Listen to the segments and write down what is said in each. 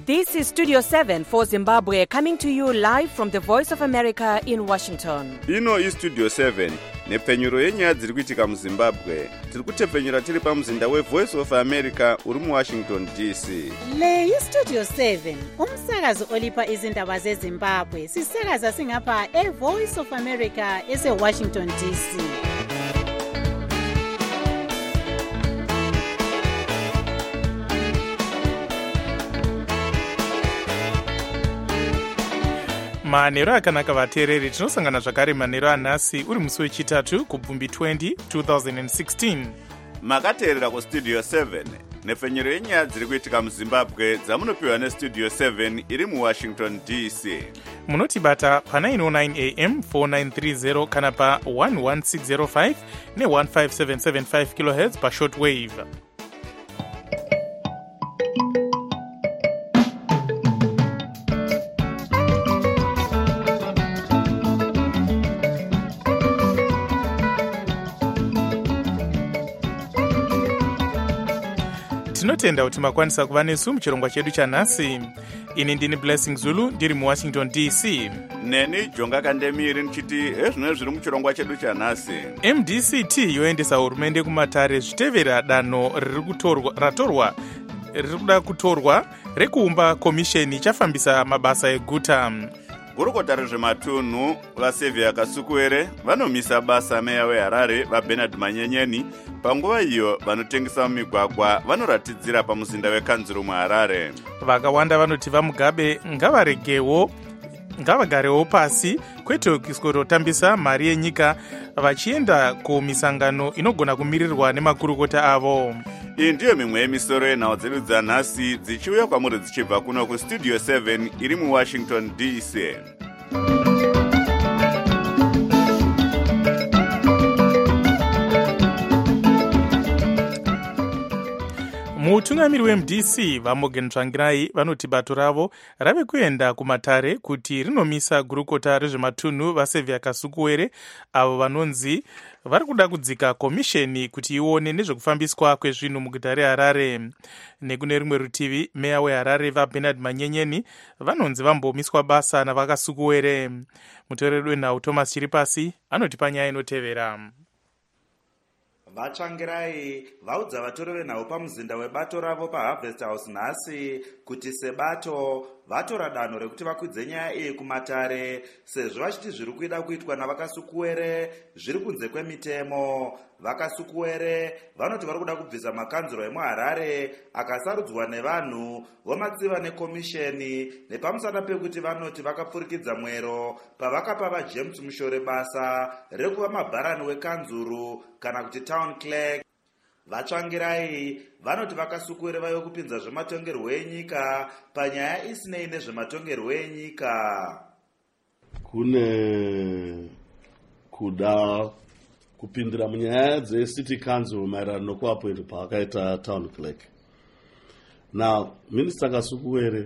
This is Studio 7 for Zimbabwe, coming to you live from the Voice of America in Washington. Ino is Studio 7, nepfenyuro yenyaya dziri kuitika muZimbabwe. Tiri kutepfenyura tiri pamuzinda weVoice of America uri muWashington DC. Le iStudio 7, umsakazo olipa izindaba zeZimbabwe. Sisakaza singapha eVoice of America eseWashington DC. manheru akanaka vateereri, tinosangana zvakare manheru anhasi uri musi wechitatu kubvumbi 20 2016. Makateerera kuStudio 7 nepfenyuro yenyaya dziri kuitika muZimbabwe dzamunopiwa neStudio 7 iri muWashington DC. Munotibata pa 909 am 4930 kana pa 11605 ne15775 kHz pa shortwave. Tinotenda kuti makwanisa kuva nesu muchirongwa chedu chanhasi. Ini ndini Blessing Zulu ndiri muWashington DC. Neni Jonga Kandemiri nchiti ezvino zviri muchirongwa chedu chanhasi. MDCT yoendesa hurumende kumatare zvitevera danho riri kuda kutorwa rekuumba komisheni ichafambisa mabasa eguta. Gurukota rezvematunhu vaSevia Kasukuwere vanomisa basa meya weHarare vaBernard Manyenyeni. Panguva iyo vanotengesa mumigwagwa vanoratidzira pamuzinda wekanzuru muHarare. Vakawanda vanoti vaMugabe ngavagarewo pasi kwete kuskorotambisa mari yenyika vachienda kumisangano inogona kumirirwa nemakurukota avo. Iyi ndiyo mimwe yemisoro yenhau dzedu dzanhasi dzichiuya kwamuri dzichibva kuno kuStudio 7 iri muWashington DC. mutungamiri weMDC vaMorgan Tsvangirai vanoti bato ravo rave kuenda kumatare kuti rinomisa gurukota rezvematunhu vaSevia Kasukuwere avo vanonzi vari kuda kudzika komisheni kuti ione nezvekufambiswa kwezvinhu muguta reHarare. Nekune rimwe rutivi meya weHarare vaBernard Manyenyeni vanonzi vambomiswa basa navaKasukuwere. Muteereri wenhau Thomas Chiripasi anoti panyaya inotevera. Vatsvangirai vaudza vatori venhau pamuzinda webato ravo paHarvest House nhasi kuti sebato vatora danho rekuti vakwidze nyaya iyi kumatare sezvo vachiti zviri kuida kuitwa navaKasukuwere zviri kunze kwemitemo. VaKasukuwere vanoti vari kuda kubvisa makanzuro emuHarare akasarudzwa nevanhu vomatsiva nekomisheni nepamusana pekuti vanoti vakapfurikidza mwero pavakapa vaJames Mushore basa rekuva mabharani wekanzuru kana kuti town clerk. Vatsvangirai vanoti vaKasukuwere vaive kupinza zvematongerwo enyika panyaya isinei nezvematongerwo enyika. Kune kuda kupindira munyaya dzeCity Council maererano nokuapointi paakaita town clerk. Now, Minister Kasukuwere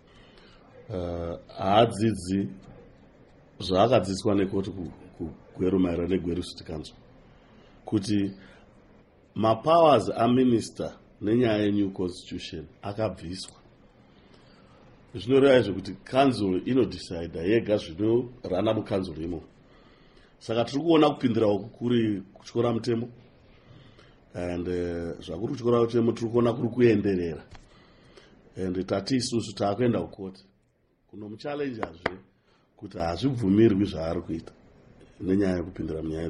haadzidzi zvaakadzidziswa nekoti kugweru maererano negweru City Council kuti mapowers aminister nenyaya yenew constitution akabviswa. Zvinoreva izvo kuti council inodecida yega zvinorana mucouncil imo. Saka tiri kuona kupindirawo kuri kutyora mutemo and zvakuri kutyora mutemo tiri kuona kuri kuenderera and tati isusu taakuenda kukoti kunomuchallengeazve kuti hazvibvumirwi zvaari kuita nenyaya yekupindira munyaya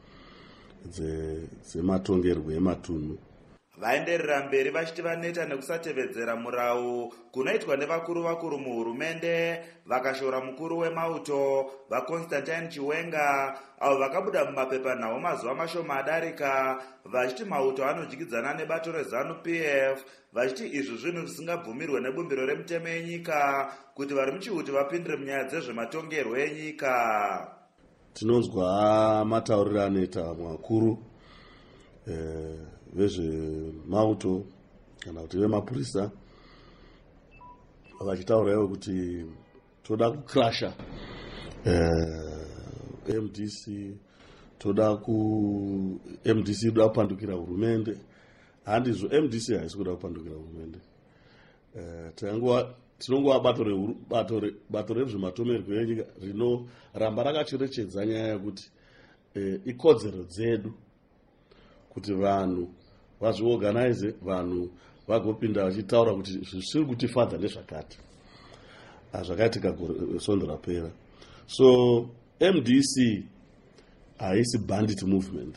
dzematongerwo ematunhu. Vaenderera mberi vachiti vaneta nekusatevedzera murau kunoitwa nevakuru muhurumende vakashora mukuru wemauto vaConstantine Chiwenga avo vakabuda mumapepanhau mazuva mashoma adarika vachiti mauto anodyidzana nebato reZANU-PF vachiti izvi zvinhu zvisingabvumirwe nebumbiro remutemo yenyika kuti vari muchiuti vapindire munyaya dzezvematongerwo enyika. Tinonzwa matauriro anoita vakuru vezvemauto kana kuti vemapurisa vachitaurawo kuti toda kukrasha MDC, MDC inoda kupandukira hurumende. Handizvo MDC haisi kuda kupandukira hurumende. tinongova bato rezvematomerwo enyika rinoramba rakacherechedza nyaya yekuti ikodzero dzedu kuti vanhu vazviorganize, vanhu vagopinda vachitaura kuti zvisiri kutifadza ndezvakati, zvakaitika sondo rapera. So MDC haisi bandit movement.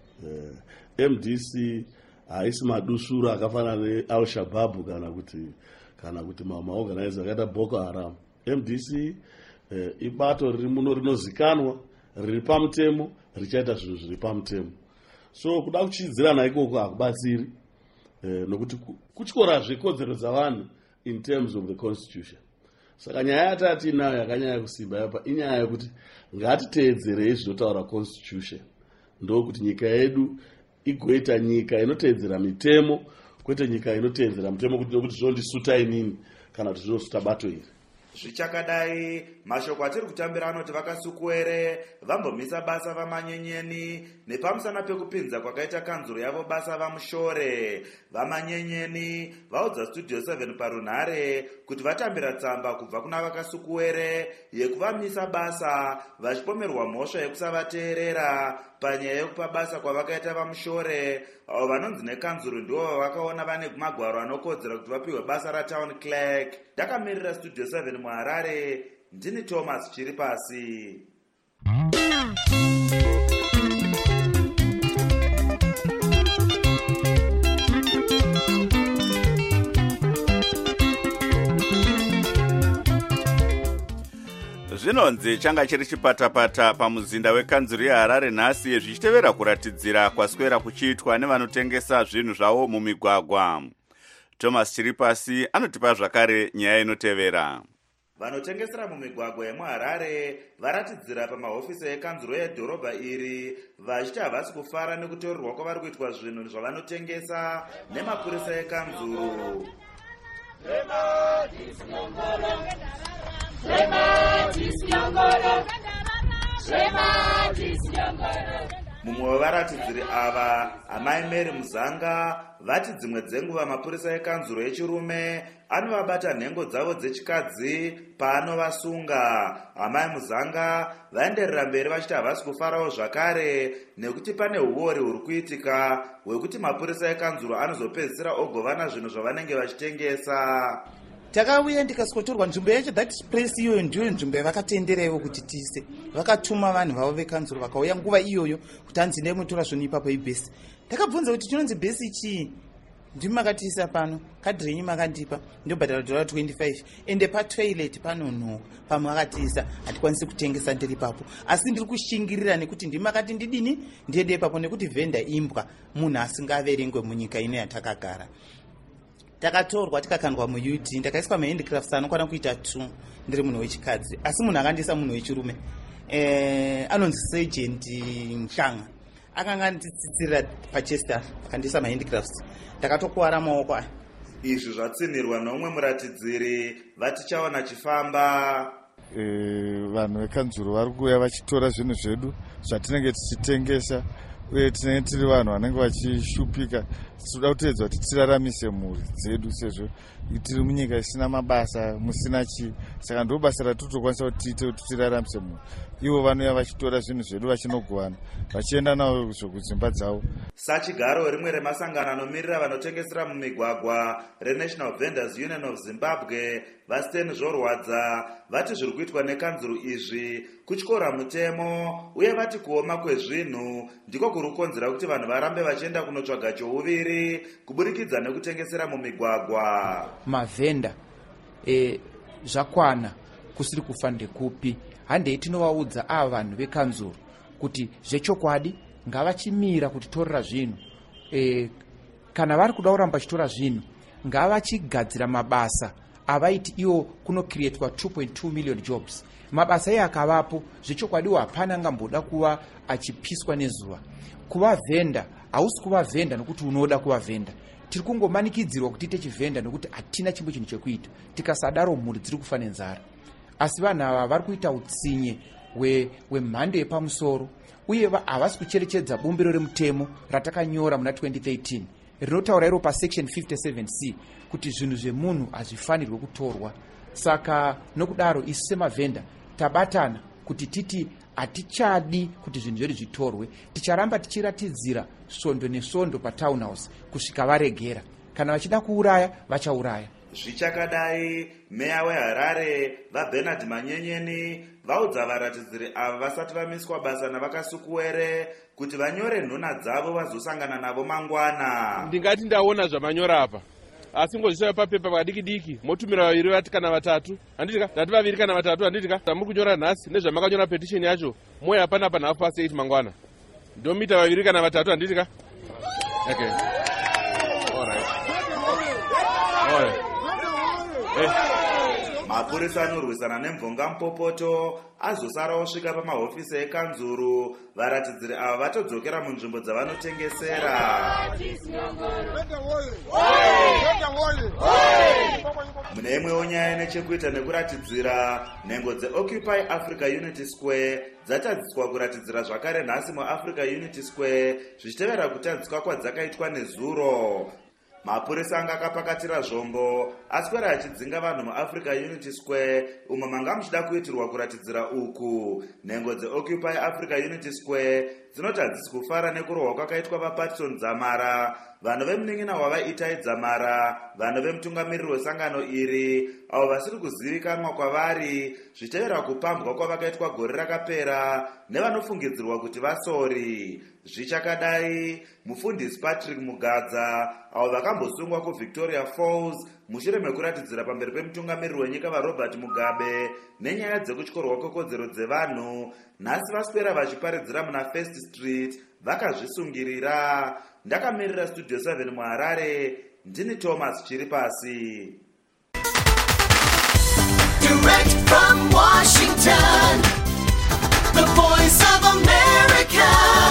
MDC haisi madusuru akafanana neAl-Shabaab kana kuti maorganizer akaita Boko Haram. MDC ibato riri muno rinozikanwa, riri pamutemo, richaita zvinhu zviri pamutemo. So kuda kuchidzirana ikoko hakubatsiri, nokuti kutyorazve kodzero dzavanhu in terms of the constitution. Saka nyaya yatati inayo yakanyanya kusimba yapa inyaya yekuti ngatiteedzerei zvinotaura constitution, ndokuti nyika yedu igoita nyika inoteedzera mitemo, kwete nyika inoteedzera mitemo kuti zvinondisuta inini kana kuti zvinosuta bato iri. Zvichakadai, mashoko atiri kutambira anoti vakasukuwere vambomisa basa vamanyenyeni nepamusana pekupinza kwakaita kanzuro yavo basa vamushore. Vamanyenyeni vaudza Studio 7 parunhare kuti vatambira tsamba kubva kuna vakasukuwere yekuvamisa basa vachipomerwa mhosva yekusavateerera panyaya yekupa basa kwavakaita vamushore. Avo vanonzi nekanzuro ndivo vakaona vane magwaro anokodzera kuti vapiwe basa ratown clerk. Ndakamirira Studio 7 muHarare, ndini Thomas Chiripasi. Zvinonzi changa chiri chipatapata pamuzinda wekanzuro yeHarare nhasi zvichitevera kuratidzira kwaswera kuchiitwa nevanotengesa zvinhu zvavo mumigwagwa. Thomas Chiripasi anotipa zvakare nyaya inotevera. Vanotengesera mumigwagwa yemuHarare varatidzira pamahofisi ekanzuro yedhorobha iri vachiti havasi kufara nekutorerwa kwavari kuitwa zvinhu zvavanotengesa nemapurisa ekanzuro. Mumwe wevaratidziri ava, amai Mary Muzanga, vati dzimwe dzenguva mapurisa ekanzuro yechirume anovabata nhengo dzavo dzechikadzi paanovasunga. Amai Muzanga vaenderera mberi vachiti havasi kufarawo zvakare nekuti pane uori huri kuitika hwekuti mapurisa ekanzuro anozopedzisira ogovana zvinhu zvavanenge vachitengesa. Takauya ndikasikotorwa nzvimbo yacho that place iyoyo ndiyo nzvimbo yavakatenderewo kuti tise. Vakatuma vanhu vavo vekanzuro vakauya nguva iyoyo kuti hanzi ndemutora zvinhu ipapo ibhesi. Takabvunza kuti chinonzi bhesi chii? Ndimi makatiisa pano, kadhi renyu makandipa, ndobhadhara $25 ende patoilet panonhuka pamwe akatiisa hatikwanisi kutengesa ndiri papo. Asi ndiri kushingirira nekuti ndimi makati ndidini ndiende ipapo nekuti vhenda imbwa munhu asingaverengwe munyika ino yatakagara. Takatorwa tikakandwa muUD, ndakaiswa mahandicrafts anokwana kuita 2 ndiri munhu wechikadzi, asi munhu akandisa munhu wechirume anonzi Sergeant Nhlanga akanga nditsitsira pachester akandisa mahandicrafts, ndakatokuwara maoko aya. Izvi zvatsinirwa nomwe muratidziri vatichaona chifamba. Vanhu vekanzuro vari kuuya vachitora zvinhu zvedu zvatinenge tichitengesa, uye tinenge tiri vanhu vanenge vachishupika. Tinoda kuteedzwa kuti tiraramise mhuri dzedu sezvo tiri munyika isina mabasa, musina chi. Saka ndo basa ratotokwanisa kuti tiite kuti tiraramise mhuri. Ivo vanouya vachitora zvinhu zvedu vachinogovana vachienda navo kudzimba dzavo. Sachigaro rimwe remasangano anomirira vanotengesera mumigwagwa reNational Vendors Union of Zimbabwe, Vasten Zvorwadza, vati zviri kuitwa nekanzuro izvi kutyora mutemo, uye vati kuoma kwezvinhu ndiko kuri kukonzera kuti vanhu varambe vachienda kunotsvaga chouviri kuburikidza nekutengesera mumigwagwa. Mavhenda zvakwana kusiri kufa ndekupi. Handei tinovaudza ava vanhu vekanzuro kuti zvechokwadi ngavachimira kutitorera zvinhu. Kana vari kuda kuramba vachitora zvinhu ngavachigadzira mabasa avaiti iwo kunocreatwa 2.2 million jobs. Mabasa iye akavapo zvechokwadiwo hapana angamboda kuva achipiswa nezuva. Kuva vhenda hausi kuva vhenda nokuti unoda kuva vhenda. Tiri kungomanikidzirwa kuti tiite chivhenda nokuti hatina chimwe chinhu chekuita. Tikasadaro mhuri dziri kufa nenzara. Asi vanhu ava vari kuita utsinye hwemhando yepamusoro, uye havasi kucherechedza bumbiro remutemo ratakanyora muna 2013 rinotaura iro pasection 57c kuti zvinhu zvemunhu hazvifanirwe kutorwa. Saka nokudaro isu semavhenda tabatana kuti titi hatichadi kuti zvinhu zvedu zvitorwe, ticharamba tichiratidzira svondo nesvondo patown house kusvika varegera. Kana vachida kuuraya vachauraya. Zvichakadai, meya weHarare vaBernard Manyenyeni vaudza varatidziri ava vasati vamiswa basa navakasukuwere kuti vanyore nhuna dzavo vazosangana navo mangwana. Ndingati ndaona zvamanyora apa, asi ngozvisaya papepa pakadiki-diki motumira vaviri vati kana vatatu, handitika ndati vaviri kana vatatu, handitika tamuri kunyora nhasi nezvamakanyora petition yacho moyo hapana pa 8:30 mangwana, ndomita vaviri kana vatatu, handitika. Okay. All right. Mapurisa anorwisana nemvonga mupopoto azosara osvika pamahofisi ekanzuru. Varatidziri ava vatodzokera munzvimbo dzavanotengesera. Mune imwewo nyaya nechekuita nekuratidzira, nhengo dzeOccupy Africa Unity Square dzatadziswa kuratidzira zvakare nhasi muAfrica Unity Square zvichitevera kutadziswa kwadzakaitwa nezuro. Mapurisa anga akapakatira zvombo aswera achidzinga vanhu muAfrica Unity Square umwe manga muchida kuitirwa kuratidzira uku. Nhengo dzeOccupy Africa Unity Square dzinoti hadzisi kufara nekurohwa kwakaitwa vaPatson Dzamara, vanhu vemunin'ina wavaitai Dzamara, vanhu vemutungamiriri wesangano iri avo vasiri kuzivikanwa kwavari zvichitevera kupambwa kwavakaitwa gore rakapera nevanofungidzirwa kuti vasori. Zvichakadai, mufundisi Patrick Mugadza avo vakambosungwa kuVictoria Falls mushure mekuratidzira pamberi pemutungamiriri wenyika vaRobert Mugabe nenyaya dzekutyorwa kwekodzero dzevanhu, nhasi vaswera vachiparidzira muna First Street vakazvisungirira. Ndakamirira Studio 7 muHarare, ndini Thomas Chiripasi. Direct from Washington, the voice of America,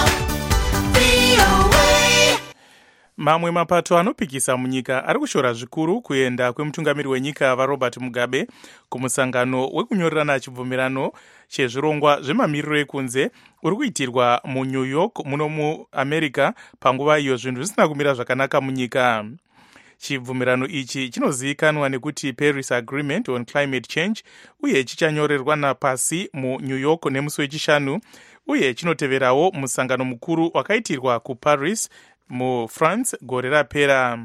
VOA. Mamwe mapato anopikisa munyika ari kushora zvikuru kuenda kwemutungamiri wenyika vaRobert Mugabe kumusangano wekunyorerana chibvumirano chezvirongwa zvemamiriro ekunze uri kuitirwa muNew York muno muAmerica panguva iyo zvinhu zvisina kumira zvakanaka munyika. Chibvumirano ichi chinozivikanwa nekuti Paris Agreement on Climate Change uye chichanyorerwa pasi muNew York nemusi wechishanu, uye chinoteverawo musangano mukuru wakaitirwa kuParis muFrance gore rapera.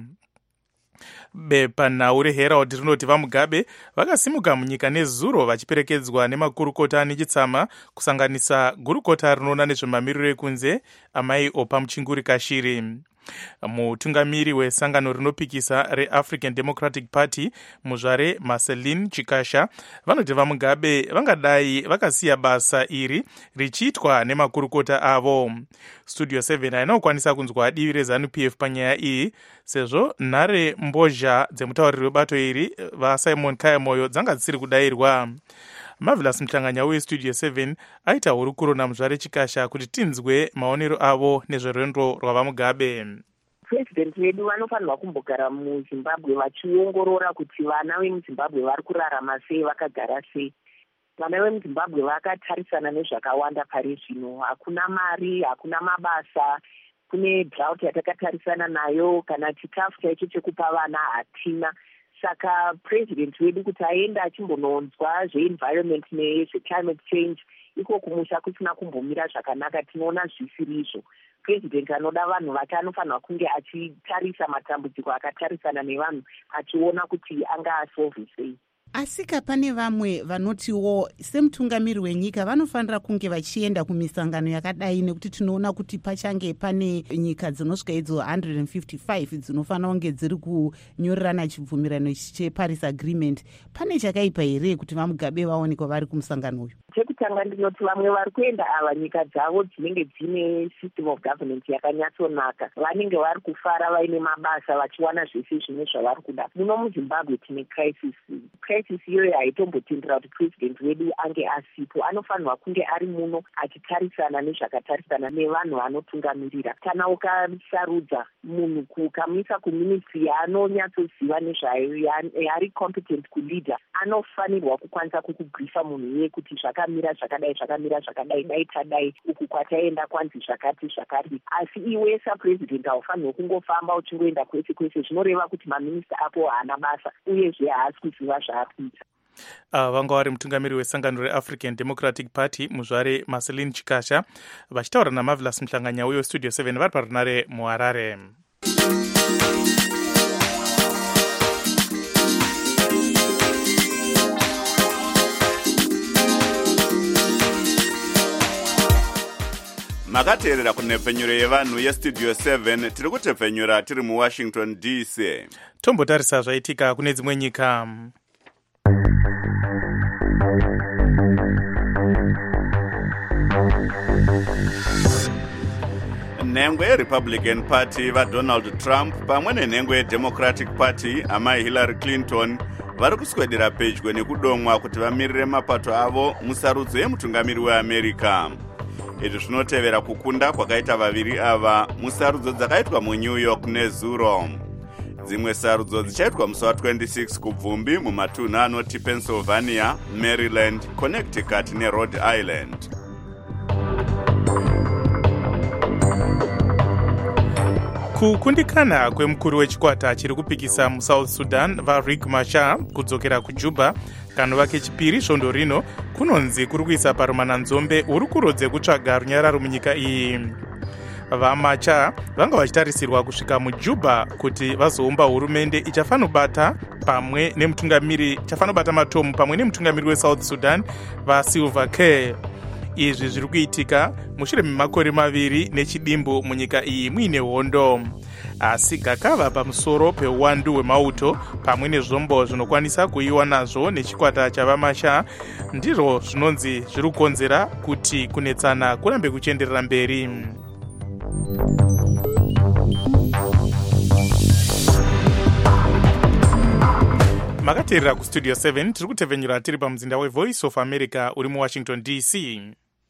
Bepanhau reHerald rinoti vaMugabe vakasimuka munyika nezuro vachiperekedzwa nemakurukota nechitsama kusanganisa gurukota rinoona nezvemamiriro ekunze amai Opa Muchinguri Kashiri. Mutungamiri wesangano rinopikisa reAfrican Democratic Party muzvare Marceline Chikasha vanoti vaMugabe vangadai vakasiya basa iri richiitwa nemakurukota avo. Studio 7 haina kukwanisa kunzwa divi reZANU-PF panyaya iyi sezvo nhare mbozha dzemutauriri webato iri vaSimon Kayamoyo dzanga dzisiri kudayirwa. Marvelous Mhlanganya weStudio 7 aita hurukuro namuzvare Chikasha kuti tinzwe maonero avo nezverwendo rwavaMugabe. President wedu vanofanirwa kumbogara muZimbabwe vachiongorora kuti vana vemuZimbabwe vari kurarama sei, vakagara sei. Vana vemuZimbabwe vakatarisana nezvakawanda pari zvino, hakuna mari, hakuna mabasa, kune drought yatakatarisana nayo, kana chikafu chaicho chekupa vana hatina. Saka president wedu kuti aenda achimbononzwa zveenvironment nezveclimate change iko kumusha kusina kumbomira zvakanaka, tinoona zvisiri izvo. President anoda vanhu vake anofanirwa kunge achitarisa matambudziko akatarisana nevanhu achiona kuti angasolve sei. Asika pane vamwe vanotiwo semutungamiri wenyika vanofanira kunge vachienda kumisangano yakadai, nekuti tinoona kuti pachange pane nyika dzinosvika idzo 155 dzinofanira kunge dziri kunyorerana chibvumirano cheParis Agreement. Pane chakaipa here kuti vaMugabe vaonekwa vari kumusangano uyu? Chekutanga ndinoti vamwe vari kuenda ava nyika dzavo dzinenge dzine system of government yakanyatsonaka, vanenge vari kufara vaine mabasa vachiwana zvese zvine zvavari kuda. Muno muZimbabwe tine crisis crisis iyoyo haitombotendera kuti president wedu ange asipo. Anofanirwa kunge ari muno achitarisana nezvakatarisana nevanhu vanotungamirira. Kana ukasarudza munhu kukamisa kuministry yaanonyatsoziva nezvayo, yaari competent kuleader, anofanirwa kukwanisa kukubhrifa munhu iye kuti zvakamira zvakadai, dai tadai, uku kwataenda kwanzi zvakati zvakati. Asi iwe sapresident haufanirwi kungofamba uchingoenda kwese kwese. Zvinoreva kuti maminista apo haana basa uyezve haasi kuziva zvaarikuita. Vanga vari mutungamiri wesangano reAfrican Democratic Party muzvare Marceline Chikasha vachitaura naMarvelous Mhlanganya uyo Studio 7 vari parunare muHarare. makateerera kunhepfenyuro yevanhu yestudio 7 tiri kutepfenyura tiri muWashington DC. Tombotarisa zvaitika kune dzimwe nyika. nhengo yeRepublican Party vaDonald Trump pamwe nenhengo yeDemocratic Party amai Hillary Clinton vari kuswedera pedyo nekudomwa kuti vamirire mapato avo musarudzo yemutungamiri weAmerica. Izvi zvinotevera kukunda kwakaita vaviri ava musarudzo dzakaitwa muNew York neZuro. Dzimwe sarudzo dzichaitwa musi wa26 kubvumbi mumatunhu anoti Pennsylvania, Maryland, Connecticut neRhode Island. Kukundikana kwemukuru wechikwata chiri kupikisa muSouth Sudan vaRiek Machar kudzokera kuJuba kanova kechipiri svondo rino kunonzi kuri kuisa parumananzombe uri kurodze kutsvaga runyararo munyika iyi. VaMachar vanga vachitarisirwa kusvika muJuba kuti vazoumba hurumende ichafanobata matomu pamwe nemutungamiri weSouth Sudan vaSilva Kiir. Izvi zviri kuitika mushure memakore 2 nechidimbu munyika iyi muine hondo. Asi gakava pamusoro peuwandu hwemauto pamwe nezvombo zvinokwanisa kuiwa nazvo nechikwata chavaMachar ndizvo zvinonzi zviri kukonzera kuti kunetsana kurambe kuchienderera mberi. Makateerera kuStudio 7 tiri kutepfenyura tiri pamuzinda weVoice of America uri muWashington DC.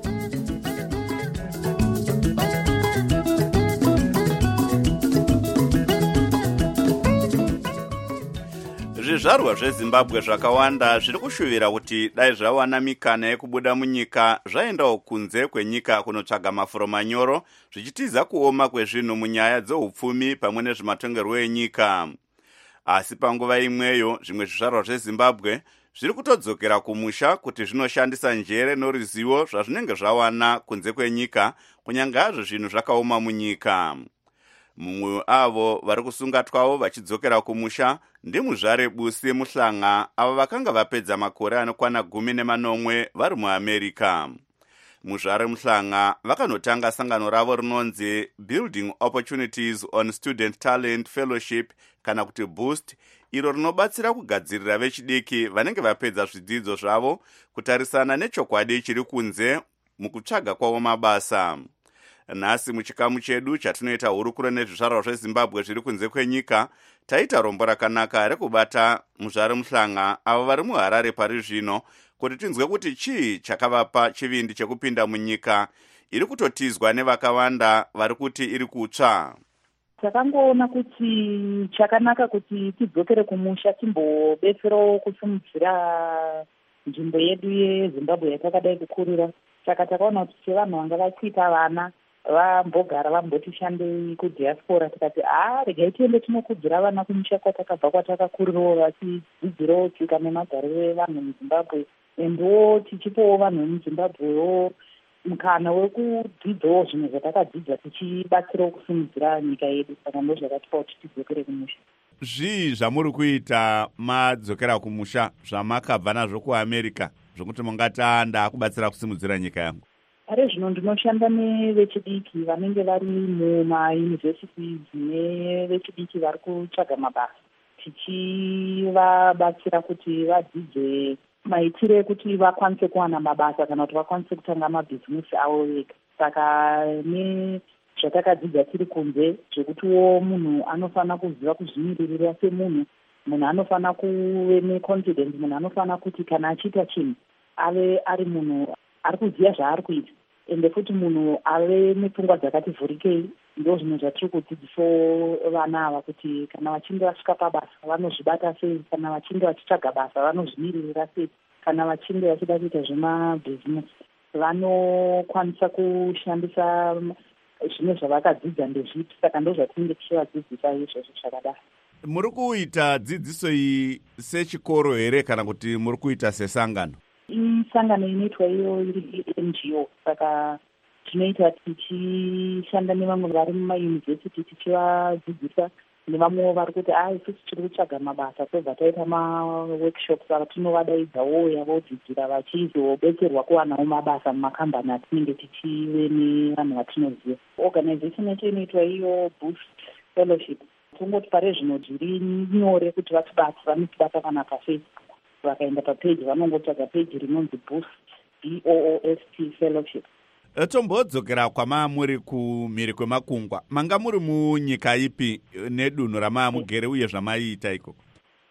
Zvizvarwa zveZimbabwe zvakawanda zviri kushuvira kuti dai zvawana mikana yekubuda munyika zvaendawo kunze kwenyika kunotsvaga mafuro manyoro zvichitiza kuoma kwezvinhu munyaya dzeupfumi pamwe nezvematongerwo enyika. Asi panguva imweyo zvimwe zvizvarwa zveZimbabwe zviri kutodzokera kumusha kuti zvinoshandisa njere noruzivo zvazvinenge zvawana kunze kwenyika kunyange hazvo zvinhu zvakaoma munyika. Mumwe avo vari kusungatwawo vachidzokera kumusha ndimuzvare Busi Muhlanga avo vakanga vapedza makore anokwana 18 vari muAmerica. Muzvare Muhlanga vakanotanga sangano ravo rinonzi Building Opportunities on Student Talent Fellowship kana kuti BOOST, iro rinobatsira kugadzirira vechidiki vanenge vapedza zvidzidzo zvavo kutarisana nechokwadi chiri kunze mukutsvaga kwavo mabasa. Nhasi muchikamu chedu chatinoita hurukuro nezvizvarwa zveZimbabwe zviri kunze kwenyika, taita rombo rakanaka rekubata muzvare Muhlanga avo vari muHarare pari zvino kuti tinzwe kuti chii chakavapa chivindi chekupinda munyika iri kutotizwa nevakawanda vari kuti iri kutsva. Takangoona kuti chakanaka kuti tidzokere kumusha timbobetserawo kusimudzira nzvimbo yedu yeZimbabwe yatakadai kukurira. Saka takaona kuti sevanhu vanga vachiita vana vambogara vamboti kudiaspora tikati regai tiende tinokudzira vana kumusha kwatakabva kwatakakurirawo vachidzidzirawo tsika nemagariro evanhu muZimbabwe endowo tichipawo vanhu vemuZimbabwewo mukana wekudzidzawo zvimwe zvatakadzidza tichibatsirawo kusimudzira nyika yedu. Saka ndo zvakatipa kuti tidzokere kumusha. Zvii zvamuri kuita madzokera kumusha zvamakabva nazvo kuAmerica zvokuti mungati ndakubatsira kusimudzira nyika yangu? Ari zvino ndinoshanda nevechidiki vanenge vari mumayunivhesiti nevechidiki vari kutsvaga mabasa, tichivabatsira kuti vadzidze maitire ekuti vakwanise kuwana mabasa kana kuti vakwanise kutanga mabhizinesi avo vega. Saka nezvatakadzidza tiri kunze zvekutiwo munhu anofanira kuziva kuzvimiririra semunhu munhu anofanira kuve neconfidence, munhu anofanira kuti kana achiita chinhu ave ari munhu ari kuziva zvaari kuita, ende futi munhu ave nepfungwa dzakati vhurikei. Ndo zvinhu zvatiri kudzidzisawo vana ava kuti kana vachinge vasvika pabasa vanozvibata sei, kana vachinge vachitsvaga basa vanozvimiririra sei, kana vachinge vachida kuita zvemabhizinesi vanokwanisa kushandisa zvimwe zvavakadzidza ndezvipi. Saka ndo zvatinenge tichivadzidzisa izvozvo zvakadaro. Muri kuita dzidziso iyi sechikoro here kana kuti muri kuita sesangano? Isangano inoitwa iyo iri NGO, saka tinoita tichishanda nevamwe vari mumayunivhesiti tichivadzidzisa, nevamwewo vari kuti isusu tiri kutsvaga mabasa, tobva taita maworkshops atinovadaidzawo yavodzidzira vachizobetserwa kuwanawo mabasa mumakambani atinenge tichive nevanhu vatinoziva. Organization yacho inoitwa iyo Boost Fellowship. Tongoti pare zvino zviri nyore kuti vatibate, vanotibata kana paFacebook, vakaenda papeji vanongotsvaga peji rinonzi Boost BOOST Fellowship. Tombodzokera kwamamuri kumhiri kwemakungwa, manga muri munyika ipi nedunhu ramamugere uye zvamaiita ikoko?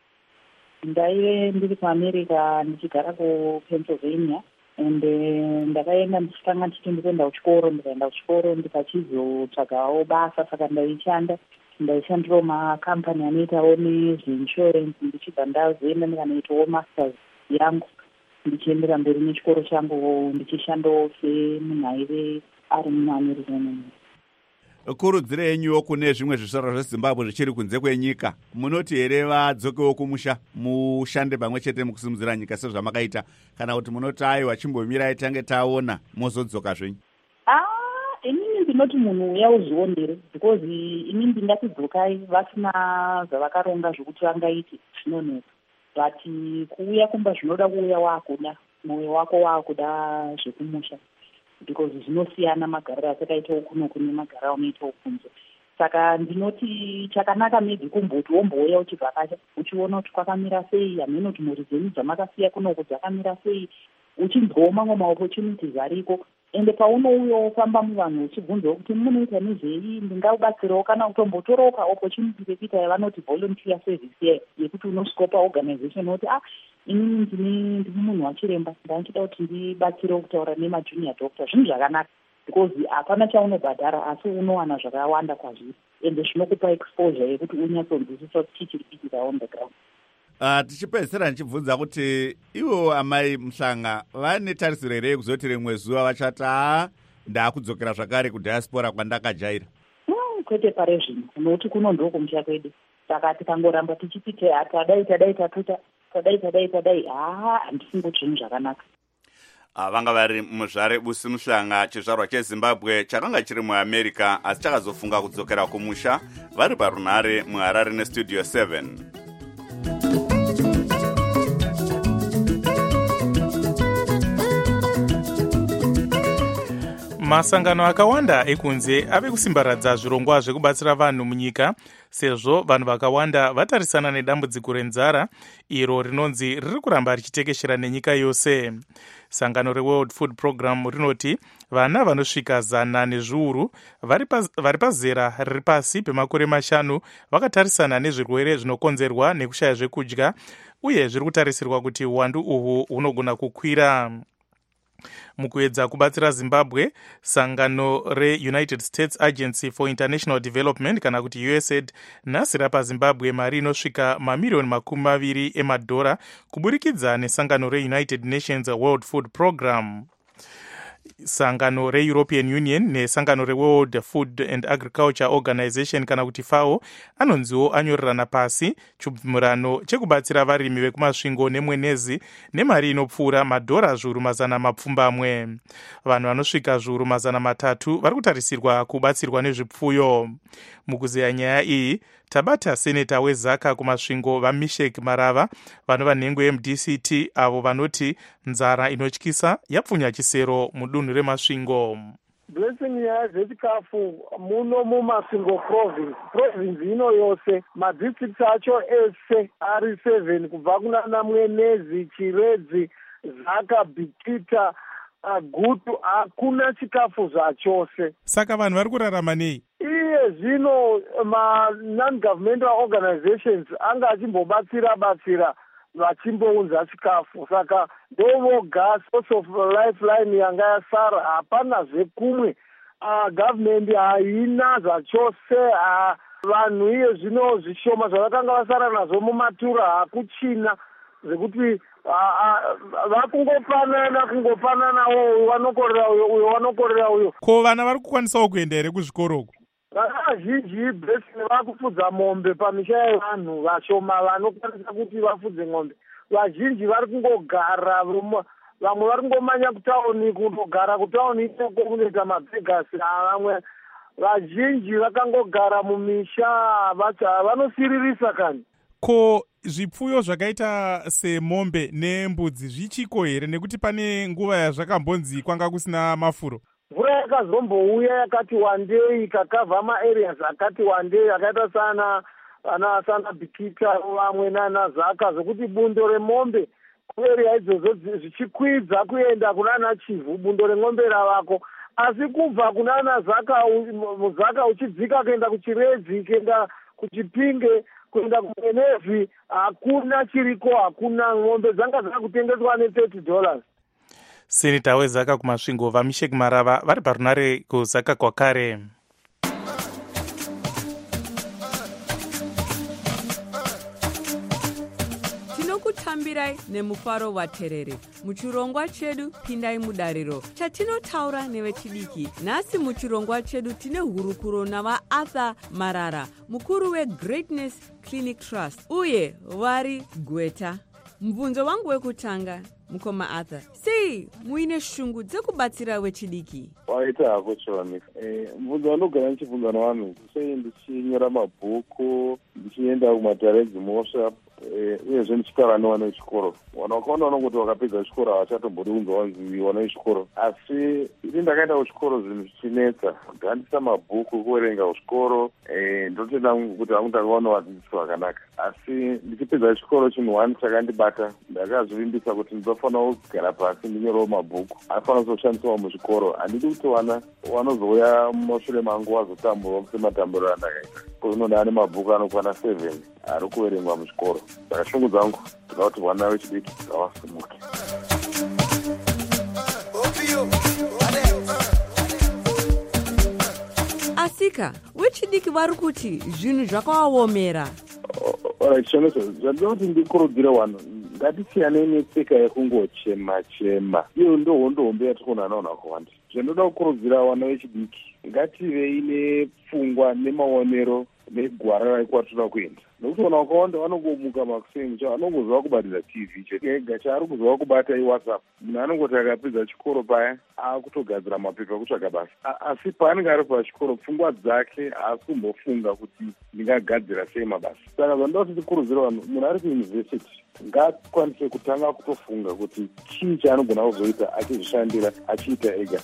Ndaive ndiri kuAmerica ndichigara kuPennsylvania, ende ndakaenda ndichitanga ndichiti ndikuenda kuchikoro, ndikaenda kuchikoro ndikachizotsvagawo basa, saka ndaishandirawo makambani anoitawo nezveinsurance, ndichibva ndazoenda ndikanoitawo masters yangu ndichiendera mberi nechikoro changu ndichishandawo semunhu aive ari muAmerica. Kurudziro yenyuwo kune zvimwe zvisoro zveZimbabwe zvichiri kunze kwenyika, munoti here vadzokewo kumusha mushande pamwe chete mukusimudzira nyika sezvamakaita, kana kuti munoti aiwa chimbomirai tange taona mozodzoka zvenyu? Inini ndinoti munhu uya uzvionere, because inini ndingatidzokai vasina zvavakaronga zvokuti vangaiti zvinoneka, but kuuya kumba zvinoda kuuya waakuda, mwoyo wako waakuda zvekumusha, because zvinosiyana magariro asakaitawo kuno kune magariro anoitawo kunze. Saka ndinoti chakanaka maybe kumboti wombouya uchibva pacha uchiona kuti kwakamira sei, hameno kuti mhuri dzenyu dzamakasiya kunoku dzakamira sei, uchimbowo mamwe maopportunities ariko. Ende paunouya wofamba muvanhu uchibvunzawo kuti munoita nezvei, ndingaubatsirawo kana kutombotorawo kaopportunity kekuita yavanoti volunteer service year, yekuti unosvikawo paorganization woti inini ndiri munhu wachiremba, ndanchida kuti ndibatsirewo kutaura nemajunior doctor. Zvinhu zvakanaka, because hapana chaunobhadhara asi unowana zvakawanda kwazviri, ende zvinokupa exposure yekuti unyatsonzwisisa kuti chii chiri kuitika on the ground. Tichipedzisira ndichibvunza kuti ivo amai Mhlanga vane tarisiro here yekuzoti rimwe zuva vachati ndakudzokera zvakare kudiaspora kwandakajaira? Kwete pare zvino, nokuti kuno ndokumusha kwedu, saka tikangoramba tichiti tadai handisingoti zvinhu zvakanaka. Vanga vari muzvare Busi Mhlanga, chizvarwa cheZimbabwe chakanga chiri muAmerica asi chakazofunga kudzokera kumusha, vari parunhare muHarare neStudio 7. Masangano akawanda ekunze ave kusimbaradza zvirongwa zvekubatsira vanhu munyika, sezvo vanhu vakawanda vatarisana nedambudziko renzara iro rinonzi riri kuramba richitekeshera nenyika yose. Sangano reWorld Food Program rinoti vana vanosvika 100 nezviuru vari pazera riri pasi pemakore 5 vakatarisana nezvirwere zvinokonzerwa nekushaya zvekudya, uye zviri kutarisirwa kuti uwandu uhwu hunogona kukwira. Mukuedza kubatsira Zimbabwe, sangano reUnited States Agency for International Development kana kuti USAID nhasi rapa Zimbabwe mari inosvika mamiliyoni $20 kuburikidza nesangano reUnited Nations World Food Program. Sangano reEuropean Union nesangano reWorld Food and Agriculture Organization kana kuti FAO anonziwo anyorerana pasi chibvumirano chekubatsira varimi vekumasvingo nemwenezi nemari inopfuura $200,000. Vanhu vanosvika $300,000 vari kutarisirwa kubatsirwa nezvipfuyo. Mukuzeya nyaya iyi tabata seneta weZaka kumasvingo vaMishek Marava vanova nhengo yeMDCT avo vanoti nzara inotyisa yapfunya chisero mudunhu remasvingo. Blessing nyaya dzechikafu muno mumasvingo province ino yose, madistricts acho ese ari 7 kubva kuna Mwenezi, Chiredzi, Zaka, Bikita, Gutu, hakuna chikafu zvachose. Saka vanhu vari kurarama nei? iye zvino ma-non-governmental organizations anga achimbobatsira vachimbounza chikafu. Saka ndovoga source of lifeline yanga yasara. Hapana zvekumwe. Government haina zvachose. Vanhu iye zvino zvishoma zvavakanga vasara nazvo mumatura hakuchina zvekuti vakungopanana uyo wanokorera uyo. Ko vana vari kukwanisawo kuenda here kuzvikoro uku? Vana vazhinji besini vakufudza mombe pamisha yevanhu vashoma vanokwanisa kuti vafudze mombe. Vazhinji vari kungogara, vamwe vari kungomanya kutauni kundogara kutauni ikoko kunoita mabhegasi. Vamwe vazhinji vakangogara mumisha vanosiririsa kani. Ko zvipfuyo zvakaita semombe nembudzi zvichiko here nekuti pane nguva yazvakambonzi kwanga kusina mafuro? Mvura yakazombouya yakati wandei ikakavha maareas akati wandei akaita sana Bikita vamwe nana Zaka zvokuti bundo remombe kueria idzodzo zvichikwidza kuenda kunana Chivu bundo remombe ravako. Asi kubva kunana Zaka uchidzika kuenda kuchiredzi kuenda kuchipinge kuenda kuenevhi hakuna chiriko, hakuna. Ng'ombe dzanga dzakakutengeswa $30. Seneta weZaka kumasvingo vaMishek Marava vari parunare kuZaka kwakare. tinokutambirai nemufaro waterere muchirongwa chedu pindai mudariro chatinotaura nevechidiki. Nhasi muchirongwa chedu tine hurukuro navaArthur Marara, mukuru weGreatness Clinic Trust uye vari Gweta. Mubvunzo wangu wekutanga, mukoma Arthur, sei muine shungu dzekubatsira vechidiki? Waita hako choni. Mubvunzo wanogara ndichibvunza navanhu, sei ndichinyora mabhuku, ndichienda kumatare edzimosha, uyezve ndichitaura nevana vechikoro. Vana vakawanda vanongoti vakapedza chikoro havachatombodi kunzi vanzi vana vechikoro. Asi ini ndakaenda kuchikoro zvinhu zvichinetsa, ndandisa mabhuku kuverenga kuchikoro, ndotenda kuti vangu ndakaona vadzidzisi vakanaka. Asi ndichipedza chikoro chinhu wani chakandibata, ndakazvivimbisa kuti ndinofanira kugara pasi ndinyorewo mabhuku anofanira kuzoshandiswa muchikoro. Handidi kuti vana vanozouya mumashure mangu vazotamburwa sematambiro andakaita. Kozvinoda ane mabhuku anokwana 7 ari kuverengwa muchikoro. Saka shungu dzangu ndinoda kuti vana vechidiki ngavasimuke. Asika, vechidiki vari kuti zvinhu zvakavaomera. Chonezvo zvandinoda kuti ndikurudzire vanhu ngatisiyanei netsika yekungochema-chema. Iyo ndohondohombe yatikuonana kuwanda. Zvandinoda kukurudzira vana vechidiki ngativei nepfungwa nemaonero negwara rakwatinoda kuenda. Nokuti vana vakawanda vanongomuka makuseni vanongozva kubatidza TV chega chaari kuzova kubata iWhatsApp. Munhu anongoti akapedza chikoro paya akutogadzira mapepa ekutsvaga basa. Asi paanenge ari pachikoro pfungwa dzake haasi kumbofunga kuti ndingagadzira sei mabasa. Saka zvandinoda kuti tikurudzire vanhu, munhu ari kuyunivhesiti ngaakwanise kutanga kutofunga kuti chii chaanogona kuzoita achizvishandira achiita ega.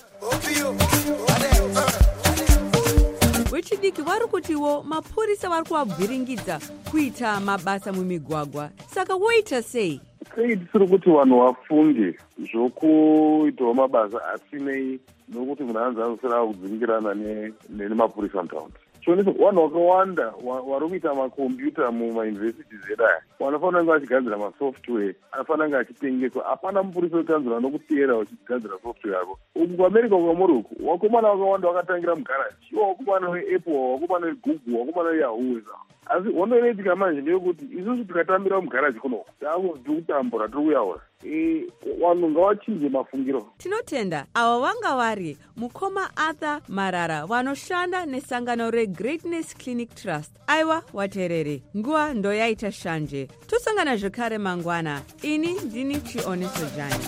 Vechidiki vari kutiwo mapurisa vari kuvabviringidza kuita mabasa mumigwagwa. Saka voita sei? Sei tisiri kuti vanhu vafunge zvokuitawo mabasa asinei nokuti munhu anzi anosara kudzingirana nemapurisa muntaraunda. Chonese vanhu vakawanda vari kuita makombiyuta mumayunivhesiti zedu aya vanofanira kunge vachigadzira masoftware anofanira kunge achitengeswa. Hapana mupurisa wekanzuro anokuteera uchigadzira software yako. Uku kuamerica kwamuri uku vakomana vakawanda vakatangira mugaraji. Ivo vakomana veApple, vakomana veGoogle, vakomana veYahoo. Asi hondo inoitika manje ndeyekuti isusu tikatambira mugaraji kuno taakuzvi kutambura tiri kuyaura. Vanhu ngavachinje mafungiro. Tinotenda ava vanga vari mukoma Arthur Marara vanoshanda nesangano reGreatness Clinic Trust. Aiwa waterere, nguva ndoyaita shanje. Tosangana zvekare mangwana. Ini ndini Chioneso Jani.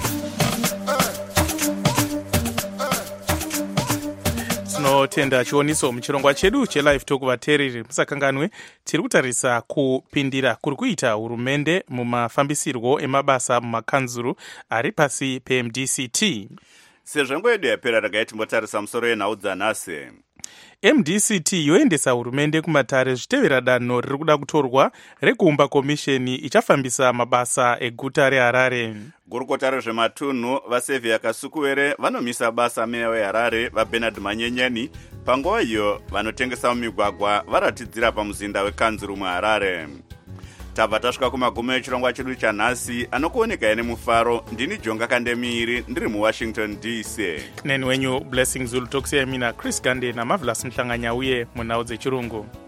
Tinotenda chioniso muchirongwa chedu chelive talk. Vateereri musakanganwe, tiri kutarisa kupindira kuri kuita hurumende mumafambisirwo emabasa mumakanzuru ari pasi peMDCT. Sezvo nguva yedu yapera regai timbotarisa musoro yenhau dzanhasi. MDCT yoendesa hurumende kumatare zvitevera danho riri kuda kutorwa rekuumba komisheni ichafambisa mabasa eguta reHarare. Gurukota rezvematunhu vaSevia Kasukuwere vanomisa basa meya weHarare vaBernard Manyenyeni panguva iyo vanotengesa mumigwagwa varatidzira pamuzinda wekanzuru muharare. Tabva tasvika kumagumo echirongwa chedu chanhasi anokuonekai nemufaro. Ndini Jonga Kandemiri ndiri muWashington DC. Neni wenyu Blessing Zulu tokusiyai mina Chris Gande naMarvelous Mhlanganya uye munhau dzechirungu.